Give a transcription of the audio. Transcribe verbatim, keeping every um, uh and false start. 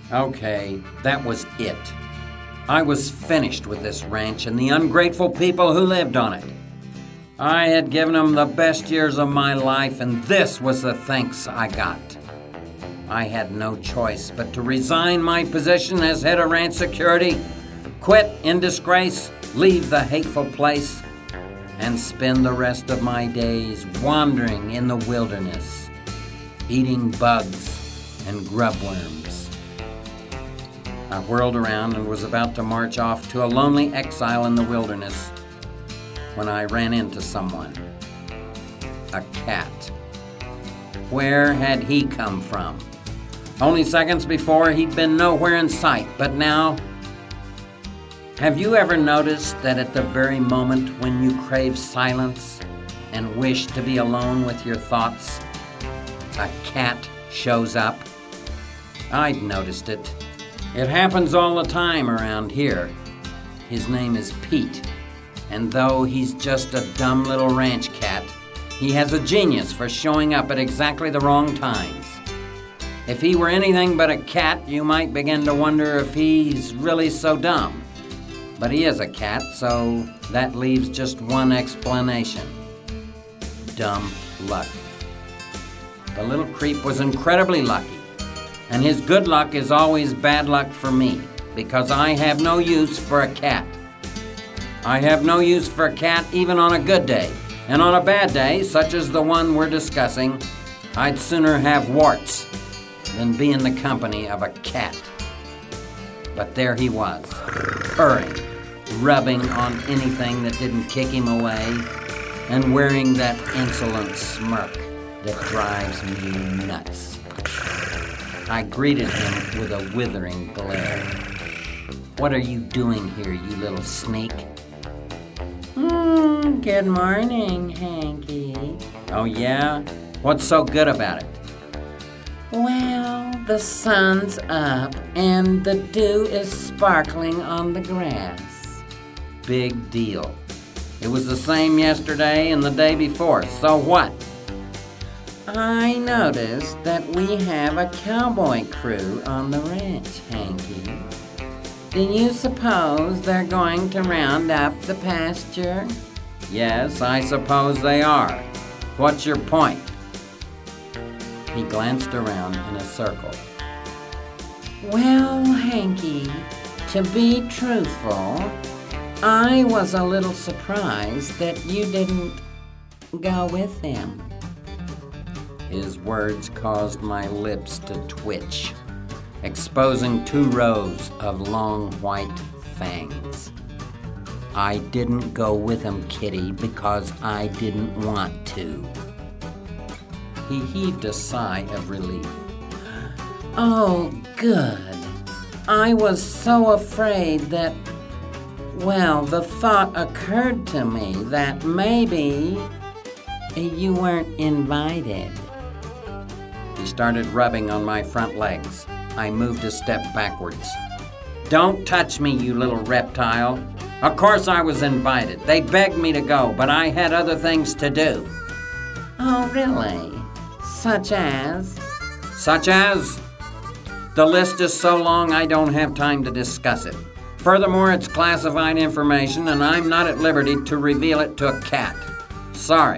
Okay, that was it. I was finished with this ranch and the ungrateful people who lived on it. I had given them the best years of my life, and this was the thanks I got. I had no choice but to resign my position as head of ranch security, quit in disgrace, leave the hateful place, and spend the rest of my days wandering in the wilderness, eating bugs and grub worms. I whirled around and was about to march off to a lonely exile in the wilderness when I ran into someone. A cat. Where had he come from? Only seconds before, he'd been nowhere in sight, but now... Have you ever noticed that at the very moment when you crave silence and wish to be alone with your thoughts, a cat shows up? I'd noticed it. It happens all the time around here. His name is Pete. And though he's just a dumb little ranch cat, he has a genius for showing up at exactly the wrong times. If he were anything but a cat, you might begin to wonder if he's really so dumb. But he is a cat, so that leaves just one explanation. Dumb luck. The little creep was incredibly lucky, and his good luck is always bad luck for me, because I have no use for a cat. I have no use for a cat even on a good day, and on a bad day, such as the one we're discussing, I'd sooner have warts than be in the company of a cat. But there he was, purring, rubbing on anything that didn't kick him away, and wearing that insolent smirk that drives me nuts. I greeted him with a withering glare. "What are you doing here, you little sneak?" Hmm, good morning, Hanky. "Oh yeah? What's so good about it?" Well, the sun's up and the dew is sparkling on the grass. Big deal. It was the same yesterday and the day before, so what? I noticed that we have a cowboy crew on the ranch, Hanky. Do you suppose they're going to round up the pasture? Yes, I suppose they are. What's your point? He glanced around in a circle. Well, Hanky, to be truthful, I was a little surprised that you didn't go with them. His words caused my lips to twitch, exposing two rows of long white fangs. I didn't go with him, Kitty, because I didn't want to. He heaved a sigh of relief. Oh, good. I was so afraid that, well, the thought occurred to me that maybe you weren't invited. He started rubbing on my front legs. I moved a step backwards. "Don't touch me, you little reptile. Of course I was invited. They begged me to go, but I had other things to do." Oh, really? Such as? Such as? The list is so long I don't have time to discuss it. Furthermore, it's classified information and I'm not at liberty to reveal it to a cat. Sorry.